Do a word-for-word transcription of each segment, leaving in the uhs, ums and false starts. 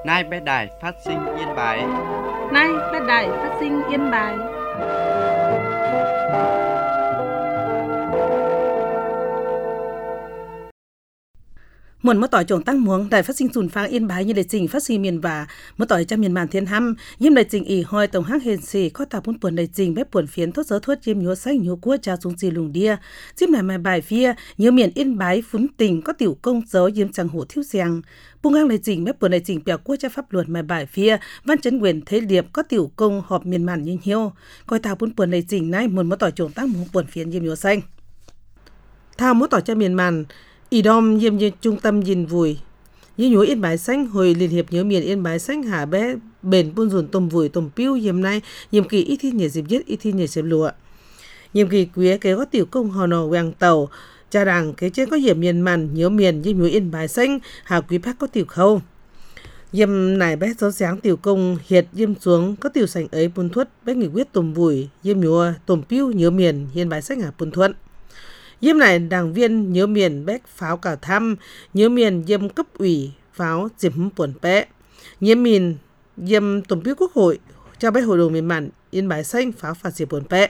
Nay bé đài phát sinh Yên Bái. Nay bé đài phát sinh Yên Bái. Muộn mất tỏi trồng tăng muống đài phát sinh sùn phang Yên Bái như lịch trình phát sinh miền và mất tỏi trăm miền màn thiên hăm yếm lịch trình ỉ hoi tổng hắc hền xì có tàu bốn buồn lịch trình bếp buồn phiến thốt gió thuốc yếm nhúa xanh nhúa cua trà xuống xì lùng đia chim lại mài bài phia nhớ miền Yên Bái phún tình có tiểu công gió yếm chẳng hổ thiếu giang bung ngang lịch trình bếp buồn lịch trình bèo cua cha pháp luật mài bài phia văn chấn quyền thế liệp có tiểu công họp miền màn như hiếu coi tàu bốn buồn lịch trình nay muộn mất tỏi trồng tăng muống buồn phiến yếm nhúa xanh thao mất tỏi trăm miền màn Ý đom yếm như trung tâm nhìn vùi như nhúa Yên Bái xanh hồi liên hiệp nhớ miền Yên Bái xanh hà bé bền buôn dùn tôm vùi tôm piu yếm nay nhiệm kỳ ít thi nhờ dịp giết ít thi nhờ dịp lụa nhiệm kỳ quý kế có tiểu công hò nò vàng tàu cha đảng kế trên có hiểm miền màn nhớ miền như nhúa Yên Bái xanh hà quý bác có tiểu khâu yếm này bé gió sáng tiểu công hiệt yếm xuống có tiểu sành ấy buôn thuất bé nghỉ quyết tôm vùi yếm nhúa tôm piu nhớ miền Yên Bái xanh hà buôn thuận Yếm này đảng viên nhớ miền bách pháo cả thăm, nhớ miền yếm cấp ủy pháo dịp buồn pẽ. Nhớ miền yếm tổng bí quốc hội cho bách hội đồng miền mạn Yên Bái xanh pháo phạt dịp buồn pẽ.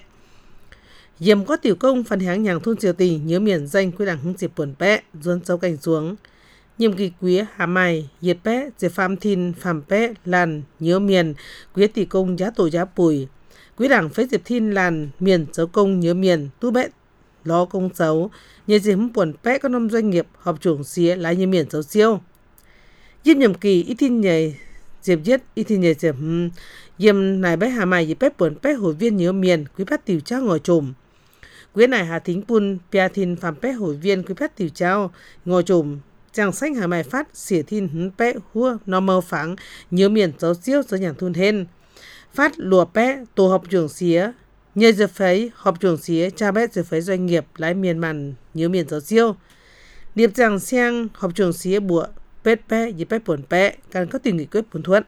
Yếm có tiểu công phần háng nhàng thôn triều tình nhớ miền danh quy đảng hưng dịp buồn pẽ, duôn dấu cảnh xuống. Nhiệm kỳ quý hà mày, nhiệt pẽ, dịp phàm thìn, phàm pẽ, làn, nhớ miền, quý tỷ công giá tổ giá bùi. Quý đảng phế dịp thìn làn, miền dấu công nhớ miền, tu bẽ lo công xấu, như dịp buồn pẽ có năm doanh nghiệp họp trưởng xía lái như miền xấu siêu. Dịp nhiệm kỳ ít tin nhảy dịp giết ít tin nhảy dịp dìm này bé hà mày dịp bếp buồn pẽ hội viên nhớ miền quý phát tiểu trao ngồi trùm. Quý này hà thính pun pia thìn phạm pẽ hội viên quý phát tiểu trao ngồi trùm. Chàng xanh hà mày phát xỉa thìn hứng pẽ hua nó mơ phẳng nhớ miền xấu siêu do nhàng thun hên. Phát lùa pẽ tổ họp trưởng xía nhờ giờ phấy họp trưởng xía cha bé giờ phấy doanh nghiệp lái miền màn nhớ miền giáo siêu điệp chàng xiang họp trưởng xía bùa pét pé dịp pét buồn pé càng có tình nghị quyết buồn thuận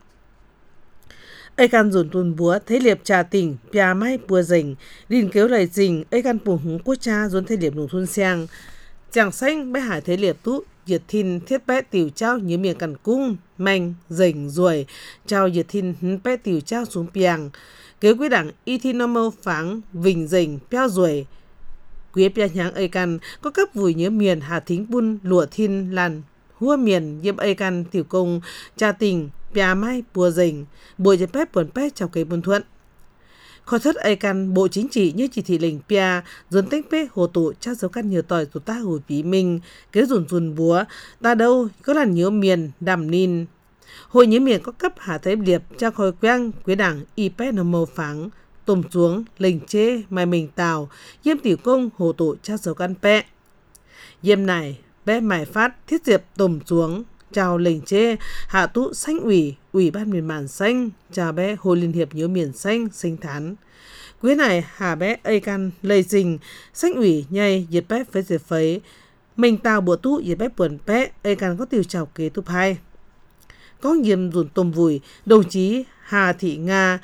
ấy can dồn tuần búa thế liệp trà tỉnh pia mai bùa rình đình kéo lời rình ấy can bùa húng quốc cha dồn thế liệp nụ thun xiang chàng xanh bé hải thế liệp tú diệt thìn thiết bé tiểu trao nhớ miền cằn cung manh rình ruồi trao diệt thìn bé tiểu trao xuống piang kế quý đảng y thi nó mâu pháng vinh dình peo ruồi quý pia nháng ây căn có cấp vùi nhớ miền hà thính bun lụa thiên làn hua miền yếm ây căn tiểu công cha tình pia mai bùa dình bùa dịp pép buồn pép chào kế buôn thuận khó thất ây căn bộ chính trị như chỉ thị lệnh pia dồn tách pé hồ tụ cha dấu căn nhiều tỏi tụ ta hồi phí mình kế dồn dồn búa ta đâu có làn nhớ miền đàm nin hội nhớ miền có cấp hạ thế liệp cha khôi quang quý đảng y pé nó màu phẳng tôm xuống lệnh chế mai mình tàu yếm tiểu công hồ tụ cha dấu căn pẹ yếm này bé mài phát thiết diệp tôm xuống chào lệnh chế hạ tụ xanh ủy ủy ban miền màn xanh chào bé hội liên hiệp nhớ miền xanh sinh thán quý này hà bé ây căn lây dình xanh ủy nhây diệt bé phế diệt phấy mình tàu bùa tụ diệt bé buồn bé ây căn có tiểu chào kế tụ hai có nhiệm dùn tôm vùi đồng chí Hà Thị Nga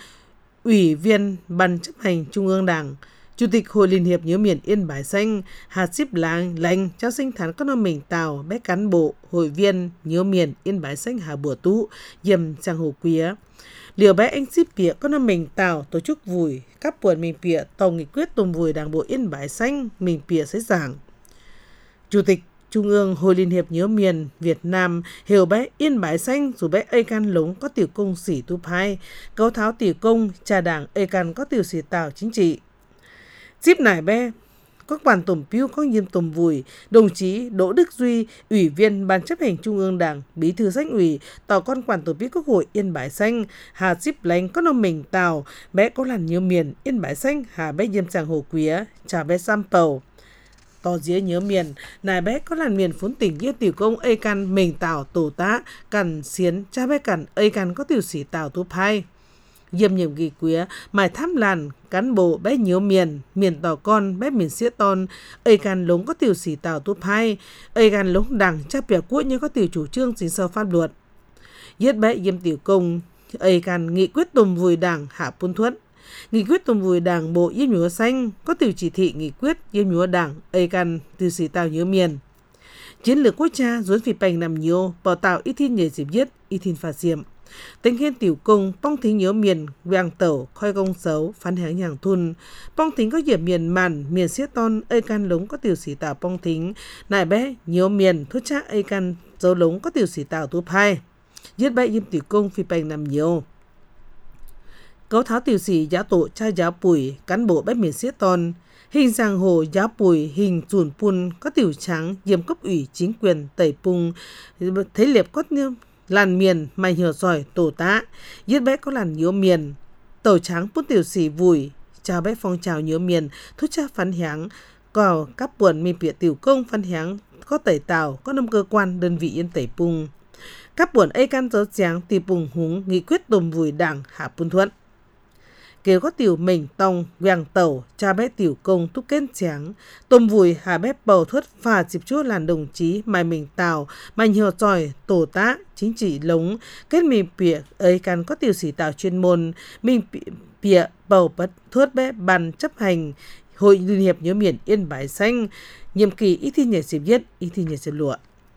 ủy viên ban chấp hành Trung ương Đảng chủ tịch hội liên hiệp nhớ miền Yên Bái xanh Hà Ship Láng lành trao sinh thán các năm mình tàu bé cán bộ hội viên nhớ miền Yên Bái xanh Hà Bùa Tú dầm trang hồ quía liều bé anh ship pịa các năm mình tàu tổ chức vùi các buồn mình pịa tàu nghị quyết tôm vùi đảng bộ Yên Bái xanh mình pịa sẽ giảng chủ tịch Trung ương Hội Liên hiệp nhớ miền Việt Nam hiểu bé Yên Bái xanh dù bé ây can lống có tiểu công sĩ tu hai cấu tháo tiểu công trà đảng ây can có tiểu sĩ tào chính trị díp nải bé các bàn tổng piu có nhiệm tôm vùi đồng chí Đỗ Đức Duy ủy viên ban chấp hành Trung ương Đảng bí thư sách ủy tàu con quản tổ bí quốc hội Yên Bái xanh Hà díp lánh có nông mình tàu bé có làn nhớ miền Yên Bái xanh Hà bé diêm chàng hồ quía trà bé sam pầu to dĩa nhớ miền nài bé có làn miền phốn tỉnh như tiểu công ây căn mình tảo tổ tá cằn xiến cha bé cằn ây căn có tiểu sĩ tảo tu hai diêm nhiệm kỳ quía mài thăm làn cán bộ bé nhớ miền miền tỏ con bé miền xía ton ây căn lống có tiểu sĩ tảo tu hai ây căn lống đảng cha bẻ quốc như có tiểu chủ trương chính sau pháp luật giết bé diêm tiểu công ây căn nghị quyết tùm vùi đảng hạ pun thuất nghị quyết tùm vùi đảng bộ yếm nhúa xanh có tiểu chỉ thị nghị quyết yếm nhúa đảng ây căn tiểu sĩ tảo nhớ miền chiến lược quốc gia dốn vì bành nằm nhiều bảo tạo ít thiên nhảy dịp giết ít thiên phạt diệm Tính hiên tiểu cung, bong thính nhớ miền, vàng tẩu, khoi công xấu, phán háng nhàng thun. Bong thính có dịp miền màn, miền siết ton, ây can lống có tiểu sĩ tạo bong thính. Nại bé, nhớ miền, thuốc chắc ây can dấu lống có tiểu sĩ tạo túp hai. Giết bệ yếm tiểu cung phi bành nằm nhiều. Cấu tháo tiểu sĩ giáo tổ cha giáo bùi, cán bộ bếp miền siết ton. Hình giang hồ giáo bùi, hình chuồn pun, có tiểu trắng, diêm cấp ủy chính quyền, tẩy pung, thấy liệp có làn miền, mày hiểu giỏi, tổ tá, giết bé có làn nhớ miền, tàu trắng bút tiểu sĩ vùi, chào bé phong trào nhớ miền, thuốc cha phán háng, cò các buồn mì bịa tiểu công phán háng, có tẩy tàu, có năm cơ quan, đơn vị yên tẩy pung. Các buồn ấy can dấu tráng, tì bùng húng, nghị quyết tùm vùi đảng, hạ pun thuận. Kêu có tiểu mình tông, vàng tàu, cha bé tiểu công thúc kết tráng, tôm vùi hà bé bầu thuất phà dịp chúa làn đồng chí, mày mình tàu, mày nhiều tròi, tổ tá, chính trị lống, kết mì bịa, ấy can có tiểu sĩ tàu chuyên môn, mình bịa bầu bất thuất bé bàn chấp hành, hội liên hiệp nhớ miền Yên Bái Xanh, nhiệm kỳ ít thi nhảy dịp viết, ít thi nhảy dịp lụa.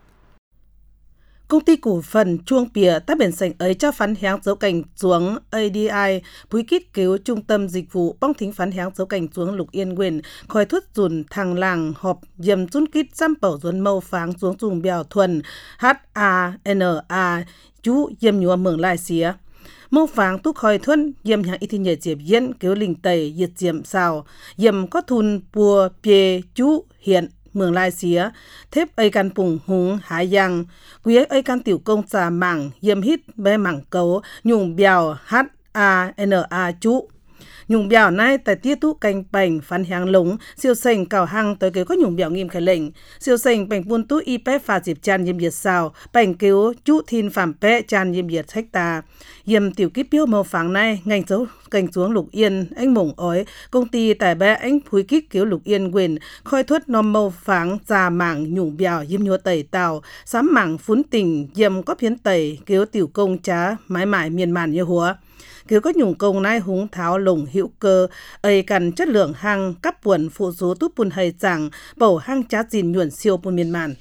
Công ty cổ phần chuông bìa tác biển sành ấy cho phán háng dấu cảnh xuống a đê i, búi kít cứu trung tâm dịch vụ bong thính phán háng dấu cảnh xuống Lục Yên Quyền, khỏi thuất dùn thằng làng họp dầm run kít xăm bảo dùn mâu pháng xuống dùng bèo thuần hát a en a chú dầm nhùa mường lai xía. Mâu pháng túc khỏi thuân dầm hàng ít thi nhờ diệp yên cứu linh tẩy diệt diệm xào, dầm có thun bùa bìa chú hiện mường lai xía, thép ấy can pùng húng há yang, quý ấy can tiểu công xà mảng, yếm hít bé mảng cấu, nhung bèo hát a en a chú. Nhung bèo nay tại tiết tú canh bành phán háng lống, siêu sành cào hăng tới kêu có nhung bèo nghiêm khởi lệnh. Siêu sành bành buôn tú y pé phà dịp chan yếm diệt xào, bành kêu chú thiên phạm pé chan yếm diệt hách ta. Yếm tiểu kíp biếu màu pháng nay, ngành dấu cành xuống Lục Yên, anh mổng ói, công ty tại bé anh phúi kích cứu Lục Yên quyền, khoi thuất nòm màu pháng, già mảng nhung bèo yếm nhua tẩy tàu, sám mảng phún tình, yếm có phiến tẩy, kêu tiểu công trá, mãi mãi miền màn như húa. Kiểu có nhung công nai húng tháo lồng hữu cơ, ấy cần chất lượng hăng, cắp buồn phụ số túp bùn hay chẳng, bầu hăng chá dìn nhuận siêu bùn miền màn.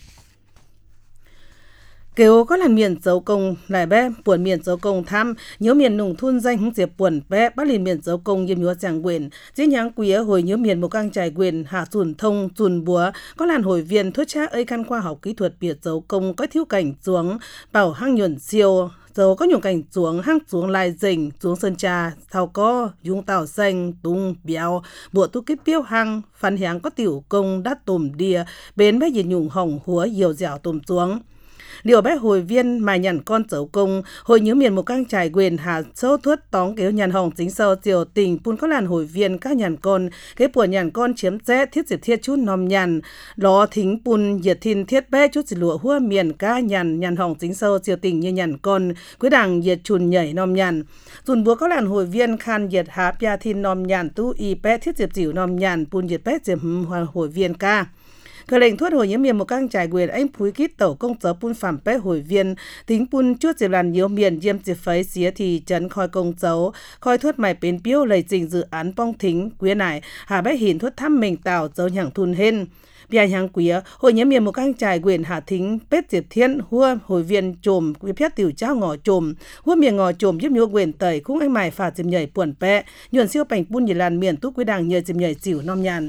Kiểu có làn miền dấu công lại bé, buồn miền dấu công thăm, nhớ miền nùng thun danh hứng diệp buồn bé, bắt liền miền dấu công yếm nhúa chẳng quyền, dĩ nháng quý hồi nhớ miền một căng trải quyền, hạ dùn thông, dùn búa, có làn hồi viên thuốc trá ấy căn khoa học kỹ thuật biệt dấu công có thiếu cảnh xuống, bảo hăng nhuận siêu, dấu có nhung cảnh xuống hăng xuống lai dình xuống sơn trà thao có dung tàu xanh tung béo bộ tu kíp biếu hăng phán háng có tiểu công đắt tùm đìa bến bé nhìn nhung hồng húa dìu dẻo tùm xuống. Điều bé hồi viên mài nhằn con dấu công, hồi nhớ miền một căng trải quyền hà sâu thuất tóng kéo nhằn hồng chính sâu chiều tình pun có làn hồi viên các nhằn con, cái của nhằn con chiếm rẽ thiết diệt thiết chút nòm nhằn, ló thính pun diệt thìn thiết bé chút dịch lụa hua miền cá nhằn nhằn hồng chính sâu chiều tình như nhằn con, quý đảng diệt chùn nhảy nòm nhằn. Dùn búa có làn hồi viên khan diệt há pia thìn nòm nhằn tu y bé thiết diệt dịu nòm nhằn pun diệt bé diệt hồi viên ca. Cơ lệnh thuất hồi nhớ miền một căng trải quyền anh phúi kít tẩu công tớ pun phạm bé hồi viên tính pun chút dịp làn nhiều miền diêm dịp phấy xía thì chấn khoi công dấu khoi thuất mày bến biếu lầy trình dự án bong thính quý nải hà bé hình thuất thăm mình tàu dấu nhẳng thun hên. Bia hàng quý hồi nhớ miền một căng trải quyền hà thính bết diệt thiên hua hồi viên trồm quý phép tiểu trao ngò trồm hua miền ngò trồm giúp nhua quyền tẩy khung anh mày phà dịp nhảy buồn bé nhuận siêu bành pun nhiệt làn miền túc quý đảng nhờ dịp nhảy xỉu nom nhàn.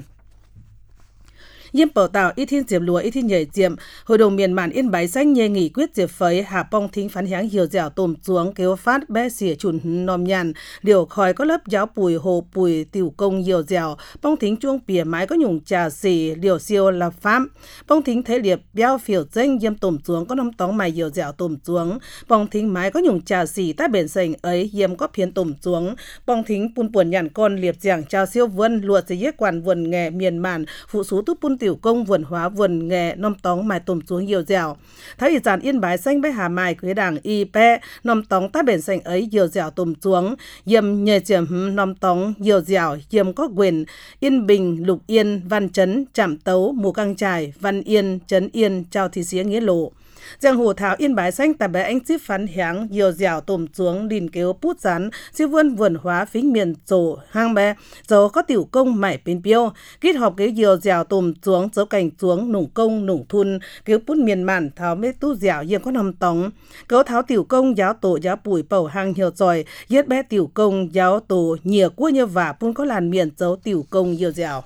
Yếm bảo tạo ít thiên diệp lúa ít thiên nhảy diệm, hội đồng miền màn Yên Bái Xanh nhê nghỉ quyết diệp phấy hạ bong thính phán háng hiểu dẻo tùm xuống kéo phát bé xỉa chùn nòm nhàn, điều khỏi có lớp giáo bùi hồ bùi tiểu công hiểu dẻo, bong thính chuông bìa mái có nhung trà xỉ, điều siêu là pháp, bong thính thế liệp béo phiểu danh yếm tùm xuống có năm tóng mày hiểu dẻo tùm xuống, bong thính mái có nhung trà xỉ tại bền sành ấy yếm có phiến tùm xuống, bong thính pun buồn nhàn con liệp giảng trao siêu vân luộc dây yết quản vườn nghề miền màn phụ số túc pun tiểu công vườn hóa vườn nghề nom tóng mài tùm xuống nhiều dẻo. Thái ủy giản Yên Bái Xanh bé hà mài quý đảng y pe nom tóng tá bền xanh ấy nhiều dẻo tùm xuống yếm nhờ chiếm nom tóng nhiều dẻo yếm có quyền Yên Bình Lục Yên Văn Chấn Trạm Tấu Mù Căng Trải Văn Yên Trấn Yên trao thị xía nghĩa lộ. Giang hồ thảo Yên Bái xanh tại bé anh chip phán háng nhiều dẻo tùm xuống đìn kéo pút rắn siêu vươn vườn hóa phính miền rổ hang bé dấu có tiểu công mải bên piêu kết hợp cái nhiều dẻo tùm xuống dấu cảnh xuống nủng công nủng thun kéo pút miền màn tháo mê tu dẻo yên có nằm tóng cấu tháo tiểu công giáo tổ giáo bùi bầu hang nhiều giỏi giết bé tiểu công giáo tổ nhiều cua như vả pun có làn miền dấu tiểu công nhiều dẻo.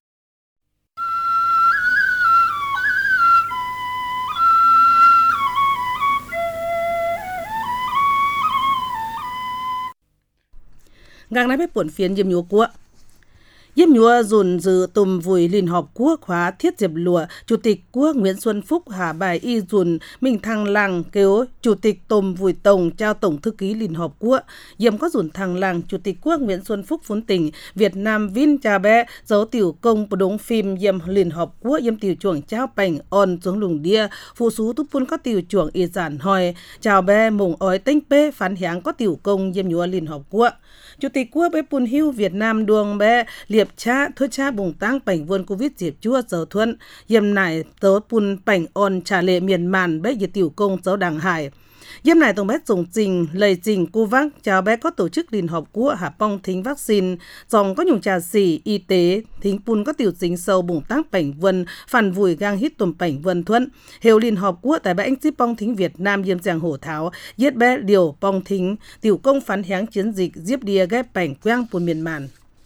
Ngang nói bếp buồn phiến diêm nhúa cua. Diêm nhúa dùn dự tùm vùi liên họp cua khóa thiết diệp lụa, Chủ tịch cua Nguyễn Xuân Phúc hà bài y dùn mình thăng làng kêu Chủ tịch tùm vùi tổng trao tổng thư ký liên họp cua. Diêm có dùn thăng làng Chủ tịch cua Nguyễn Xuân Phúc phún tỉnh Việt Nam Vin cha bé dấu tiểu công bộ đống phim diêm liên họp cua diêm tiểu chuồng trao bành on xuống lùng đia, phụ sú túc pun có tiểu chuồng y giản hỏi, chào bé mùng ói tinh pê phán háng có tiểu công diêm nhúa liên họp cua. Chủ tịch cua bé pun hưu Việt Nam đuông bé liệp cha thôi cha bùng tăng bảnh vươn Covid diệp chua dấu thuận yếm nải tớ pun bảnh on trả lệ miền màn bé diệt tiểu công dấu đảng hải. Yếm nải tổng bé dùng trình lầy trình cu vắc chào bé có tổ chức liên họp cua hạ pong thính vaccine dòng có nhung trà xỉ y tế thính pun có tiểu chính sâu bùng tăng bảnh vươn phản vùi gang hít tùm bảnh vươn thuận hiệu liên họp cua tại bé anh chip pong thính Việt Nam yếm giang hổ tháo giết bé điều pong thính tiểu công phán háng chiến dịch diếp đia ghép bảnh quang pun miền màn.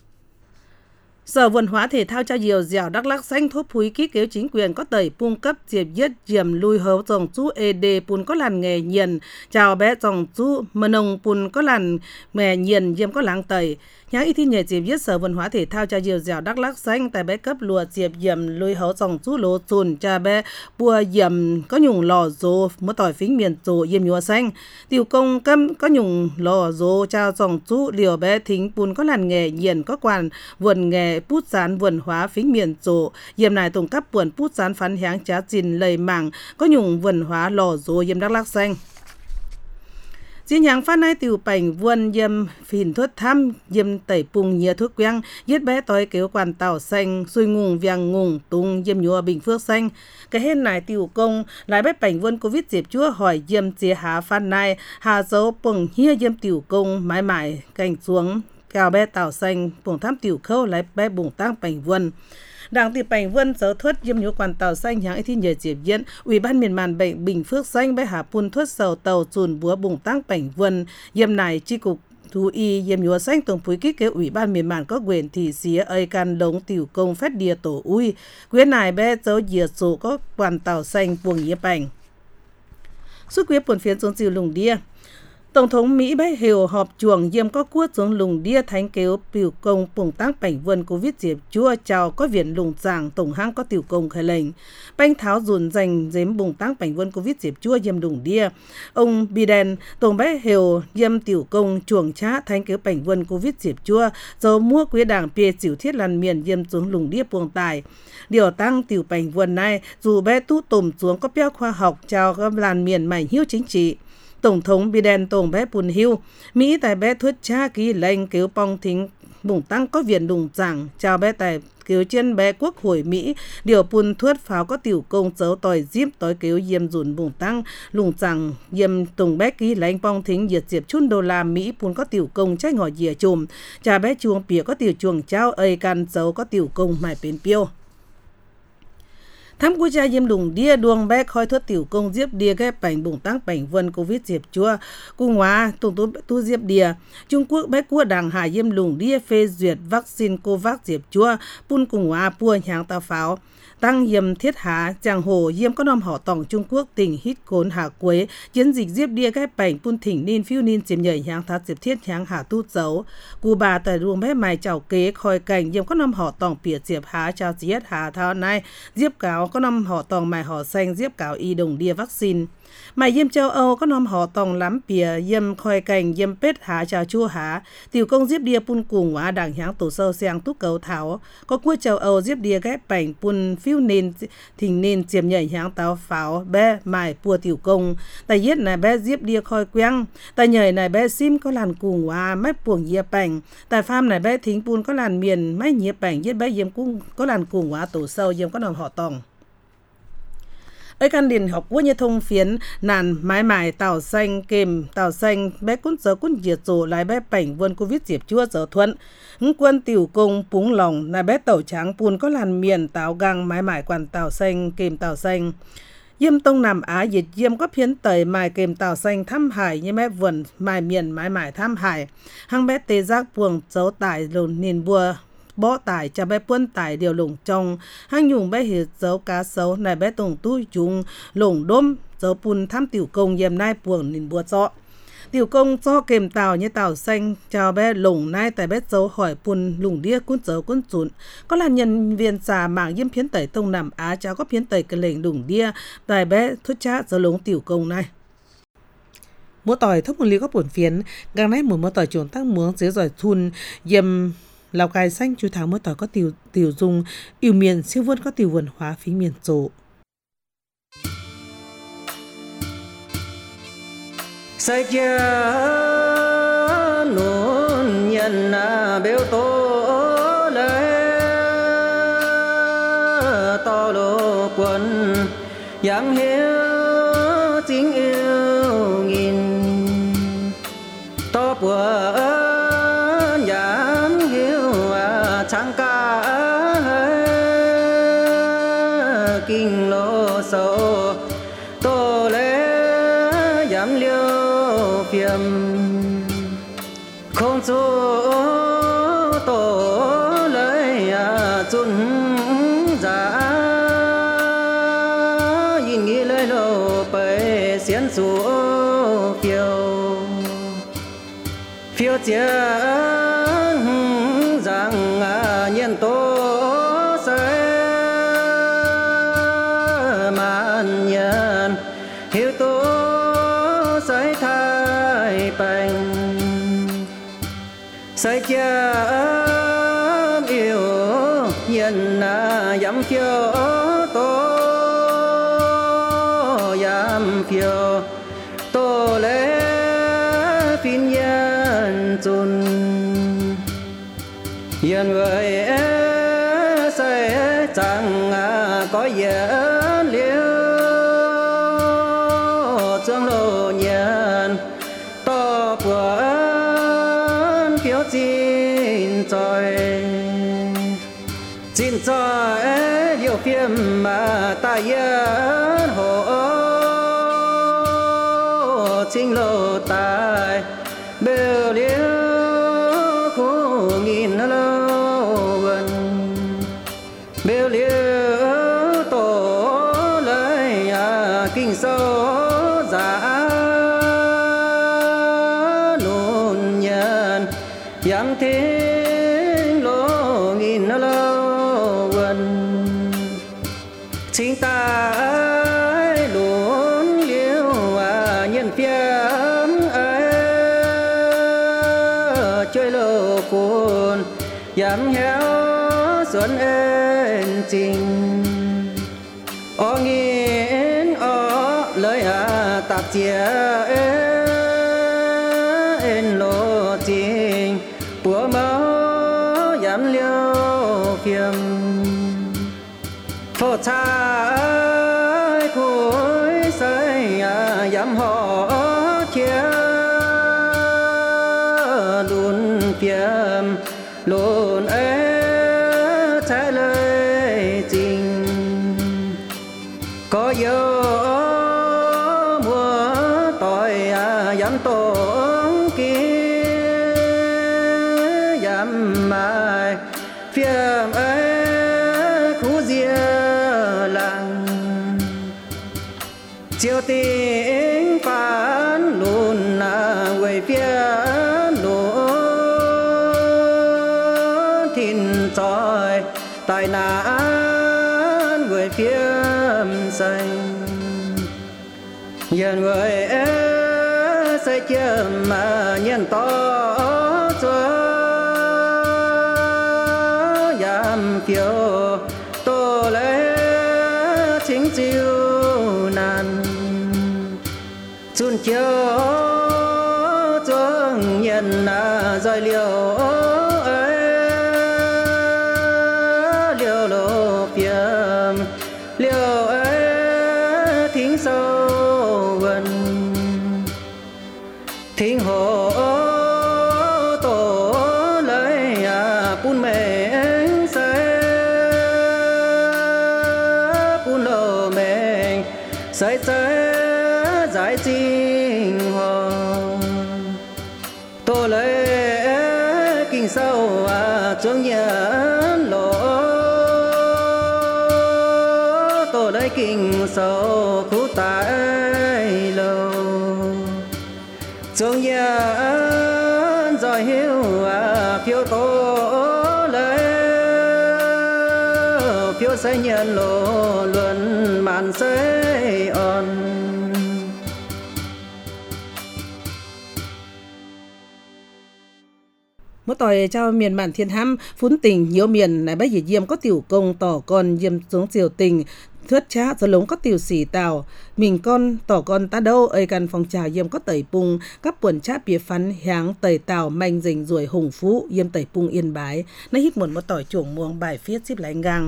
Sở Văn hóa Thể thao cho nhiều dẻo Đắk Lắk xanh thốt phúi ký kéo chính quyền có tẩy cung cấp diệp giết diềm lui hấu dòng chú ê đê pun có làn nghề nhiền chào bé dòng chú mờ nông pun có làn nghề nhiền diềm có làng tẩy nhá y thi nhờ diệp giết Sở Văn hóa Thể thao cho nhiều dẻo Đắk Lắk xanh tại bé cấp lùa diệp diềm lui hấu dòng chú lô chùn cha bé bùa diềm có nhung lò dô mất tỏi phính miền dô diềm nhúa xanh tiểu công câm có nhung lò dô cha dòng chú liều bé thính pun có làn nghề nhiền có quản vườn nghề pút sán vườn hóa phính miền rộ yếm này tổng cấp vườn pút sán phán háng trá chín lầy mảng có nhung vườn hóa lò rộ yếm Đắk Lắk xanh Diễn nhàng phát nay tiểu bảnh vườn yếm phìn thuốc thăm yếm tẩy pung nhia thuốc quang giết bé tối kéo quan tàu xanh xuôi ngùng viang ngùng tung yếm nhúa bình phước xanh cái hên này tiểu công lại bé bảnh vườn Covid diệp chúa hỏi yếm chế há phát nay hà dấu pung hia yếm tiểu công mãi mãi cảnh xuống cao bé tàu xanh bùng thám tiểu khâu lấy bé bùng tăng bảnh vườn đảng tiểu bảnh vườn sở thuất yếm nhúa quan tàu xanh hãng thi nhờ diệp diễn ủy ban miền màn bệnh bình phước xanh bé hà pun thuất sầu tàu chùn búa bùng tăng bảnh vườn yếm này chi cục thú y yếm nhúa xanh tổng phúi kích kế ủy ban miền màn có quyền thì xía ơi can đống tiểu công phép đìa tổ ui quyến này bé dấu diệt số có quan tàu xanh buồng yếm bảnh suốt quyến buồn phiến xuống chiều lùng đia. Tổng thống Mỹ bé hiểu họp chuồng yếm có cuốt xuống lùng đia thánh kéo biểu công bùng tác bảnh vườn Covid diệp chua chào có viện lùng giảng tổng hang có tiểu công khai lệnh banh tháo dùn dành dếm bùng tác bảnh vườn Covid diệp chua yếm lùng đia ông Biden tổng bé hiểu yếm tiểu công chuồng chá thánh kéo bảnh vườn Covid diệp chua dấu mua quý đảng bìa chịu thiết làn miền yếm xuống lùng đia buông tài điều tăng tiểu bảnh vườn này dù bé tu tùm xuống có béo khoa học chào các làn miền mảnh hiếu chính trị. Tổng thống Biden tổng bé bùn hưu Mỹ tại bé thuyết cha ký lệnh kéo pong thính bùng tăng có viện đùng giảng chào bé tại kéo trên bé quốc hội Mỹ điều bùn thuyết pháo có tiểu công dấu tỏi diếp tối kéo yếm dùn bùng tăng lùng giảng yếm tổng bé ký lệnh pong thính diệt diệp chun đô la Mỹ bùn có tiểu công trách ngỏ dìa chùm cha bé chuông pìa có tiểu chuồng trao ơi can dấu có tiểu công mải bên piêu thăm quốc gia yếm lùng đia đuông bé khói thuốc tiểu công diếp đia ghép bảnh bùng tăng bảnh vân Covid diệp chua cung hóa tổng tú tu diếp đia Trung Quốc bé cua đảng hải yếm lùng đia phê duyệt vaccine Covax diệp chua pun cung hóa pua nháng tao pháo tăng yếm thiết há chàng hồ yếm có nom họ tòng Trung Quốc tỉnh hít cốn hà quế chiến dịch diếp đia ghép bảnh pun thỉnh nin phiêu nin chiếm nhảy nháng thát diệp thiết nháng hà tu dấu cù bà tại ruộng bé mài chảo kế khói cảnh yếm có nom họ tòng pìa diệp há chào diết hà thao này diếp cáo có năm họ tòng mài họ xanh diếp cáo y đồng đia vaccine mài yếm châu Âu có năm họ tòng lắm pìa yếm khói cảnh yếm pết há chào chua há tiểu công diếp đia pun cùng hóa đảng háng tổ sâu sang túc cầu tháo có quốc châu Âu diếp đia ghép bảnh pun phiêu nên thình nên chiếm nhảy háng táo pháo bé mài pua tiểu công tại yết này bé diếp đia khói quang tại nhảy này bé sim có làn cùng hóa mép buồng yếp bảnh tại farm này bé thính pun có làn miền mái nhếp bảnh yết bé yếm cũng có làn cùng hóa tổ sâu yếm có năm họ tòng ấy căn điền học quốc như thông phiến nàn mái mải tàu xanh kềm tàu xanh bé cún giờ cún diệt rồ lái bé bảnh vươn covid diệp chua giờ thuận hứng quân tiểu công púng lòng là bé tàu trắng pun có làn miền tàu găng mái mải quan tàu xanh kềm tàu xanh Diêm Tông Nam Á dịch diêm có phiến tẩy mài kềm tàu xanh thăm hải như mẹ vườn mài miền mái mải thăm hải hăng bé tê giác buồng dấu tải lồn nền bùa bó tải cho bé quân tải điều lủng trong hăng nhung bé hiệt dấu cá sấu này bé tổng tui chúng lủng đôm dấu pun thăm tiểu công diêm nai buồng nền bùa rõ tiểu công cho kềm tàu như tàu xanh chào bé lủng nai tại bé dấu hỏi pun lủng đĩa cún dấu cún chún có là nhân viên xà mạng diêm phiến tẩy Tông Nam Á cháu có phiến tẩy cái lệnh lủng đĩa tại bé thuyết chát dấu lủng tiểu công này múa tỏi thốc một lý có buồn phiến gang nãy mùa múa tỏi chuồng tăng muống dưới giỏi thun diêm Lào Cai xanh chú tháng múa tỏi có tiểu tiểu dung yêu miền siêu vươn có tiểu vườn hóa phí miền rộ sai chia nôn nhân béo tố lệ to lô quân giang hiếu chính yêu nghìn to của giang hiếu trang ca kinh lô sâu tô lệ giảm liêu phiền không số tổ lấy chun giá nhìn nghĩ lấy lô bể xiên số phiêu phiêu chiến rằng nhiên tố sẽ mạn nhân hiểu tố sai thay bành sai chăm yêu nhân dám phiêu tố dám phiêu tô lễ phiên nhân chun nhân người sẽ chẳng có dẫn liêu chương lộ nhân to quán phiếu chín trời chín trời điều phiêm mà ta yên hộ chính lộ tài bèo liêu khu nghìn lâu gần bèo liêu tổ lấy kinh sâu giả nôn nhân dám thiên lô nghìn lâu gần chính ta luôn liêu nhân phiếm ấy chơi lô phun dám héo xuân ên trình o nghiến o lời à tạp chia ên lô trình búa máu dám liêu phiếm phô trái cuối xây dám họ chia luôn phiếm luôn ấy trái lời trình có dấu mùa tội dám tổn kia dám mai phiếm ấy khu ria làng chiều tiếng phán luôn quay phiếm luôn thìn tròi tài nạn người phiếm xanh nhân người sẽ châm mà nhân to chúa dám phiêu tô lễ chính chiêu nan chun chiêu chuông nhân roi liều ấy liều lộ phiếm liều ấy thiên hồ tổ lấy bún mèn sẽ bún lô mèn sẽ sẽ giải chính hồ tổ lấy kinh sâu trong nhà lộ tổ lấy kinh sâu khu tại lô trong nhà rồi hiếu phiếu tổ lấy phiếu sẽ nhận lộ luận màn sẽ on Mỗi tỏi cho miền bản thiên hăm phún tình nhiều miền này bây giờ diêm có tiểu công tỏ con diêm xuống triều tình thuyết cha giờ lống có tiểu sĩ tào mình con tỏ con ta đâu ơi căn phòng trào diêm có tẩy pung các buồn cha bìa phắn háng tẩy tào manh dình rồi hùng phú diêm tẩy pung yên bái nay hít một một tỏi chuồng muông bài phiết xíp lánh gang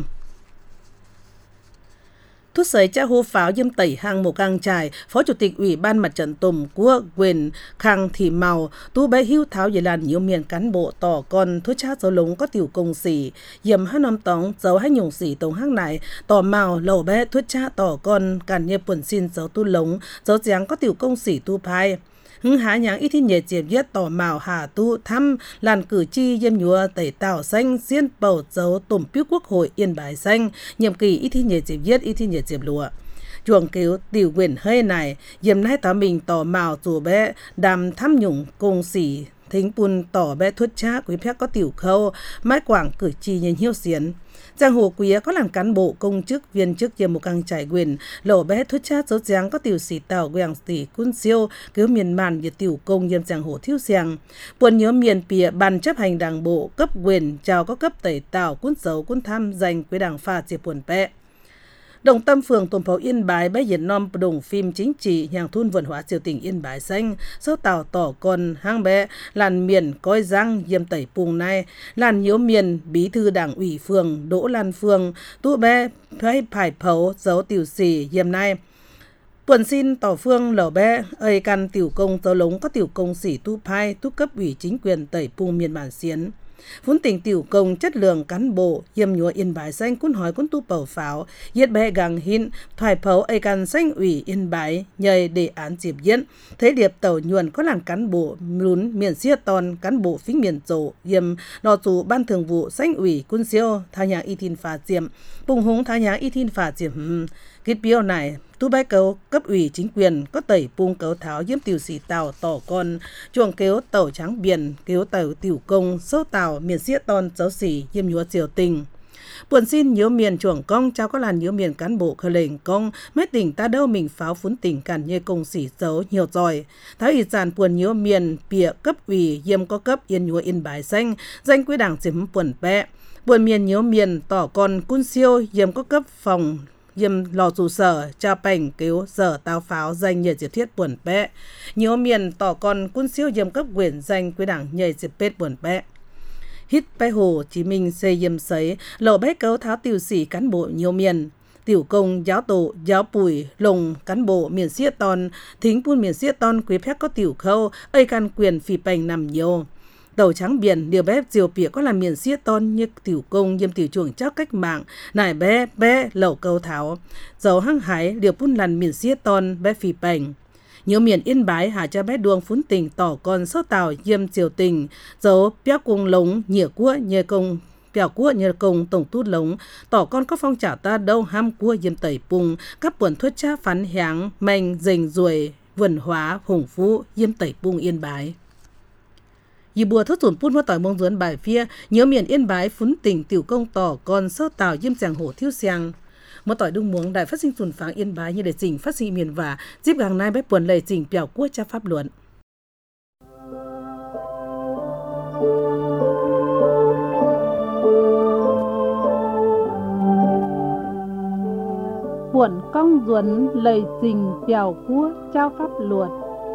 Thuốc sấy cha hô pháo diêm tẩy hàng một gang trải, Phó Chủ tịch Ủy ban Mặt trận Tùm của quyền Khang Thị Màu, tu bé hưu tháo về làn nhiều miền cán bộ tỏ con thuốc cha dấu lống có tiểu công sĩ, diêm hát nóm tóng dấu hát nhung sĩ tổng hang này, tỏ màu lầu bé thuốc cha tỏ con cản nhệp quần xin dấu tu lống, dấu giáng có tiểu công sĩ tu phai. Hứng há nháng ít thiên nhẹ chiếm viết tỏ màu hà tu thăm làn cử tri diêm nhúa tẩy tảo xanh xiên bầu dấu tùm piếu quốc hội yên bái xanh nhiệm kỳ ít thiên nhẹ chiếm viết ít thiên nhẹ chiếm lụa chuồng cứu tiểu quyền hơi này diêm nai táo mình tỏ màu dù bé đàm thăm nhung công sĩ thính bùn tỏ bé thuất cha quý phép có tiểu khâu mái quảng cử tri nhân hiếu xiến giang hồ quý có làm cán bộ công chức viên chức diêm một càng trải quyền lộ bé thuất cha dấu giáng có tiểu sĩ tàu quảng tỷ quân siêu cứu miền màn về tiểu công diêm giang hồ thiếu giang buồn nhớ miền pìa ban chấp hành đảng bộ cấp quyền chào có cấp tẩy tàu quân dấu quân tham giành quý đảng pha diệp buồn bé Đồng Tâm phường Tùm Phấu Yên Bái bái Việt Nam đồng phim chính trị hàng thun văn hóa triều tỉnh Yên Bái xanh sơ tàu tỏ con hang bé làn miền coi răng diêm tẩy pùng này làn nhiễu miền bí thư đảng ủy phường Đỗ Lan Phương tu bé phải phải phấu dấu tiểu sĩ diêm này Quần xin tỏ phương lở bé ơi căn tiểu công dấu lống có tiểu công sĩ tu phai tu cấp ủy chính quyền tẩy pùng miền bản xiến Phún tỉnh tiểu công chất lượng cán bộ hiểm nhúa Yên Bái xanh cũng hỏi cũng tu bầu pháo yết bé gàng hin thoải phấu ai can xanh ủy Yên Bái nhờ đề án dịp diễn thấy điệp tàu nhuần có làn cán bộ lún miền xia ton cán bộ phính miền dỗ hiểm nọ chủ ban thường vụ xanh ủy quân siêu thà nhà y thiên phá diệm bùng húng thà nhà y thiên phá diệm kết biêu này tu bái cấu cấp ủy chính quyền có tẩy pung cấu tháo diêm tiểu sĩ tàu tỏ con chuồng kéo tàu trắng biển kéo tàu tiểu công sâu tàu miền xía ton giáo sĩ diêm nhúa triều tình buồn xin nhớ miền chuồng công trao có làn nhớ miền cán bộ khởi lệnh công mấy tỉnh ta đâu mình pháo phún tỉnh cản như công sĩ dấu nhiều giỏi thái ủy sản buồn nhớ miền bịa cấp ủy diêm có cấp Yên nhúa Yên Bái xanh danh quý đảng chiếm buồn bé buồn miền nhớ miền tỏ con quân siêu diêm có cấp phòng diêm lò trụ sở cha bành cứu sở tao pháo danh nhờ diệp thiết buồn bé nhiều miền tỏ con quân siêu diêm cấp quyền danh quý đảng nhờ diệp pết buồn bé hít bé hồ Chí Minh xây diêm sấy lộ bé cấu tháo tiểu sĩ cán bộ nhiều miền tiểu công giáo tổ giáo bùi lồng cán bộ miền xía ton thính buôn miền xía ton quý phép có tiểu khâu ơi can quyền phì bành nằm nhiều tàu trắng biển điều bé diều pịa có làm miền xía ton như tiểu công diêm tiểu chuồng chắc cách mạng nải bé bé lẩu câu tháo dầu hăng hải điều phun làn miền xía ton bé phì bành nhiều miền Yên Bái hạ cho bé đuông phún tình tỏ con sâu tàu diêm triều tình dấu béo cung lống nhựa cua nhờ công bèo cua nhờ công tổng tút lống tỏ con có phong trào ta đâu ham cua diêm tẩy pung các buồn thuất cha phán háng manh dình ruồi vườn hóa hùng phú diêm tẩy pung Yên Bái Dì bùa thất dùn phun hoa tỏi mông duấn bài phía nhớ miền Yên Bái phún tỉnh tiểu công tỏ con sơ tàu diêm giang hồ thiếu xiang một tỏi đung muống đại phát sinh dùn pháng Yên Bái như để chỉnh phát sinh miền và díp gàng nai bếp buồn lầy chỉnh bèo quốc cha pháp luận Buồn cong duấn lầy chỉnh bèo quốc trao pháp luận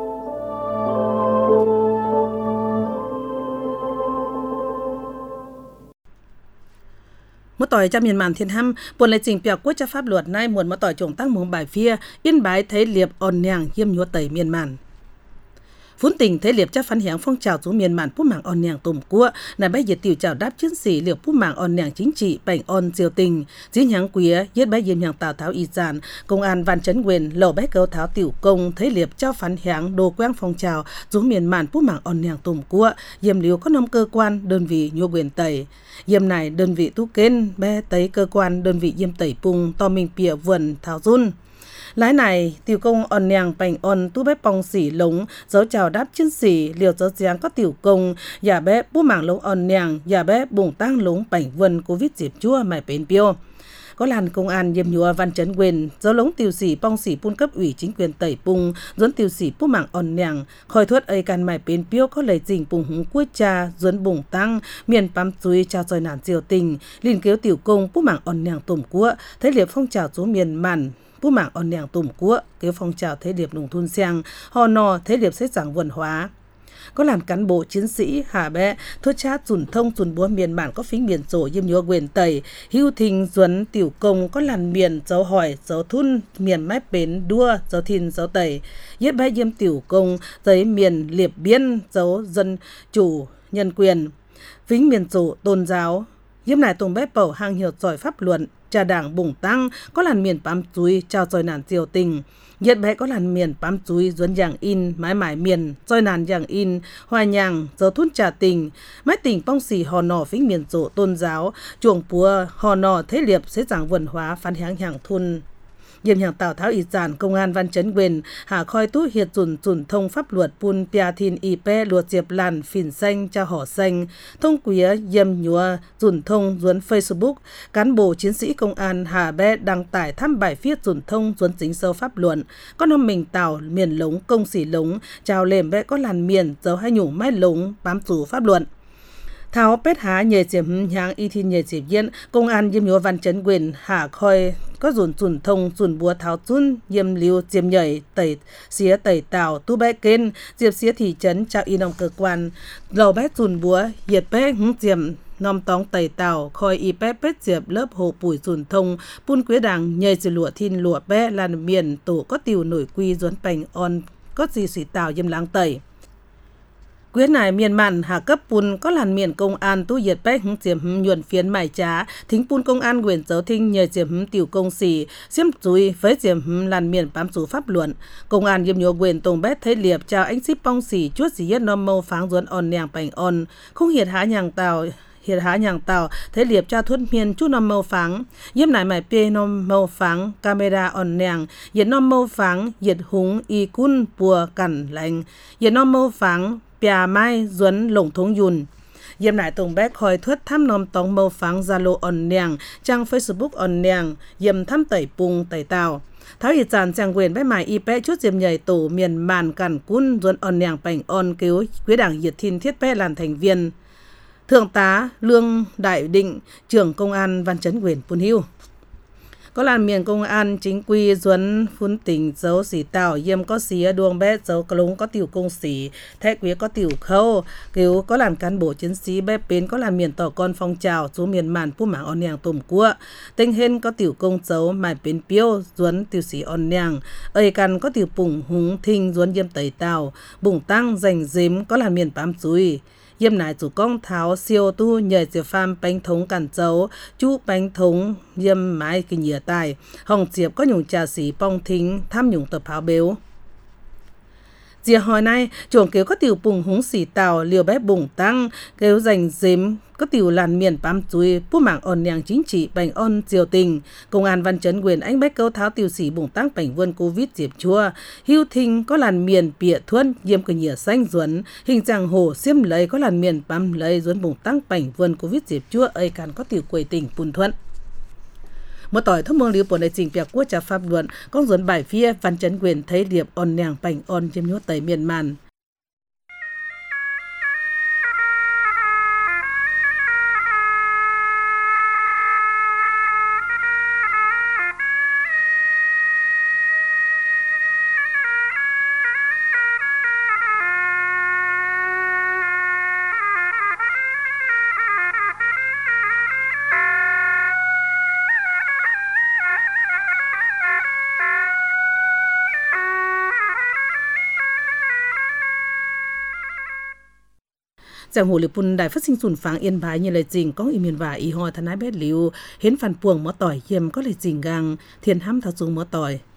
một tỏi cho miền màn thiên hăm buồn lệ trình bèo quốc cho pháp luật nay muộn một tỏi trồng tăng muống bài phía Yên Bái thấy liệp on nhàng hiêm nhúa tẩy miền màn phun tình thế liệp cha phán hiáng phong trào chú miền màn pú mảng on nhàng tùm cua là bái diệt tiểu trào đáp chiến sĩ liều pú mảng on nhàng chính trị bành on diều tình diễn nháng quía giết bái diêm nhàng tào tháo y giản công an Văn Chấn Quyền lầu bái câu tháo tiểu công thế liệp cha phán hiáng đồ quang phong trào chú miền màn pú mảng on nhàng tùm cua diêm liều có năm cơ quan đơn vị nhô quyền tẩy diêm này đơn vị tú kên bé tấy cơ quan đơn vị diêm tẩy pung to minh pịa vườn thảo run lái này tiểu công on nhàng bành on tu bé pong xỉ lống dấu chào đáp chiến sĩ liều dấu giáng có tiểu công giả bé bú mảng lống on nhàng giả bé bùng tăng lống bành vườn covid dịp chua mày bến piêu có làn công an diêm nhúa Văn Chấn Quyền dấu lống tiểu sĩ pong sĩ pun cấp ủy chính quyền tẩy pung dẫn tiểu sĩ bú mảng on nhàng khỏi thuất ấy can mày bến piêu có lấy dình bùng húng cuối cha dẫn bùng tăng miền pam chuối trao dòi nản diều tình liên kéo tiểu công bú mảng on nhàng tùm cua thế liệp phong trào số miền màn pú mảng on nhàng tùm cua kéo phong trào thế liệp nông thôn sang hò nò thế liệp xét giảng vườn hóa có làm cán bộ chiến sĩ hà bé thốt chát dùn thông dùn búa miền bản có phính miền rổ diêm nhúa quyền tẩy hưu thình duấn tiểu công có làn miền dấu hỏi dấu thun miền mép bến đua dấu thìn dấu tẩy giết bái diêm tiểu công giấy miền liệp biên dấu dân chủ nhân quyền phính miền rổ tôn giáo diêm này tùng bếp bầu hàng hiệu giỏi pháp luận trà đảng bùng tăng có làn miền pám chuối trao dòi nàn diều tình nhiệt bé có làn miền pám chuối duấn giảng in mãi mãi miền dòi nàn giảng in hoa nhàng dấu thun trà tình mái tình pong xì hò nò phính miền rộ tôn giáo chuồng púa hò nò thế liệp xế giảng vườn hóa phán háng hàng thun diêm nhàng tào tháo y giản công an Văn Chấn Quyền hạ khoi tú hiệt dùn dùn thông pháp luật pun pia thin y pe luật diệp làn phìn xanh cha hỏ xanh thông quía diêm nhúa dùn thông duấn Facebook cán bộ chiến sĩ công an hà bé đăng tải thăm bài viết dùn thông duấn chính sâu pháp luận có năm mình tào miền lống công sĩ lống chào lềm bé có làn miền dấu hai nhủ mai lống bám chủ pháp luận tháo pết há nhờ diệm nhang y thiên nhờ diệm yên công an diêm nhúa Văn Chấn Quyền hạ khoi có dùn dùn thông dùn búa tháo chun diêm liu diêm nhảy tẩy xía tẩy tào tu bé kên diệp xía thị trấn trao y nông cơ quan lầu bé dùn búa hiệt bé hứng diệm nom tóng tẩy tào khoi y bé pết diệp lớp hồ bùi dùn thông pun quế đàng nhờ dì lụa thiên lụa bé làn miền tổ có tiểu nổi quy duấn bành on có gì xỉ tào diêm láng tẩy quyết này miền màn hạ cấp pun có làn miền công an tu diệt bé hứng diệm nhuận phiến mải trá thính pun công an quyền dấu thinh nhờ diệm tiểu công sĩ xiêm chuối với diệm làn miền bám chủ pháp luận công an diêm nhúa quyền tông bé thế liệp chào anh ship pong sĩ chuốt gì nhất nom mâu pháng duấn on nhàng bành on không hiệt há nhàng tàu hiệt há nhàng tàu thế liệp cha thuất miền chút nom mâu pháng diêm này mải pê nom mâu pháng camera on nhàng hiệt nom mâu pháng hiệt húng y cun pùa cẩn lành hiệt nom mâu pháng pia mai duấn lồng thống yun diêm lại tùng bé khoi thuất thăm nom tóng mâu pháng Zalo on nhàng trang Facebook on nhàng diêm thăm tẩy pung tẩy tàu tháo y giản trang quyền bé mài y bé chút diêm nhảy tổ miền màn cản cun duấn on nhàng bành on cứu quý đảng diệt thiên thiết bé làn thành viên thượng tá Lương Đại Định trưởng công an Văn Chấn Quyền pun hưu có làn miền công an chính quy duấn phun tỉnh dấu xỉ tào diêm có xía đuông bé dấu có lúng có tiểu công sĩ thế quý có tiểu khâu cứu có làn cán bộ chiến sĩ bé bến có làn miền tỏ con phong trào số miền màn pú mảng on nhàng tùm cua tinh hên có tiểu công dấu mài bến piêu duấn tiểu sĩ on nhàng ơi căn có tiểu bùng húng thinh duấn diêm tẩy tào bùng tăng dành dếm có làn miền bám chuối diêm nải chủ công tháo siêu tu nhờ diệp pham bánh thống cản dấu chú bánh thống diêm mái kinh nhựa tài hồng diệp có nhung trà sĩ bong thính tham nhung tập háo bếu Dìa hồi nay, chuồng kéo có tiểu bùng húng xỉ tàu liều bé bùng tăng, kéo dành dếm có tiểu làn miền bám chuối, bố mạng ổn nhàng chính trị bành ôn diều tình. Công an Văn Chấn Quyền anh bách câu tháo tiểu sĩ bùng tăng bành vươn Covid diệp chua. Hưu thinh có làn miền bịa thuân, diêm cờ nhựa xanh duấn. Hình dạng hồ xiêm lấy có làn miền bám lấy duấn bùng tăng bành vươn Covid diệp chua, ấy càng có tiểu quầy tỉnh bùn thuận. Một tỏi thông mong liều bộ đại trình bạc quốc gia pháp luận, con dẫn bài phía Văn Chấn Quyền thấy điệp ôn nhàng bành ôn chiếm nhốt tẩy miền màn. จังหูหรือปุ่นได้ฟัดซิงสุนฟังเอียนบายนี่เลยจริงก้องอีเมียนว่าอีฮอทนายเบ็ดหลิวเห็นฟันป่วงหมอต่อยเยี่ยมก็เลยจริงกังเทียนห้ำทาสูงหมอต่อย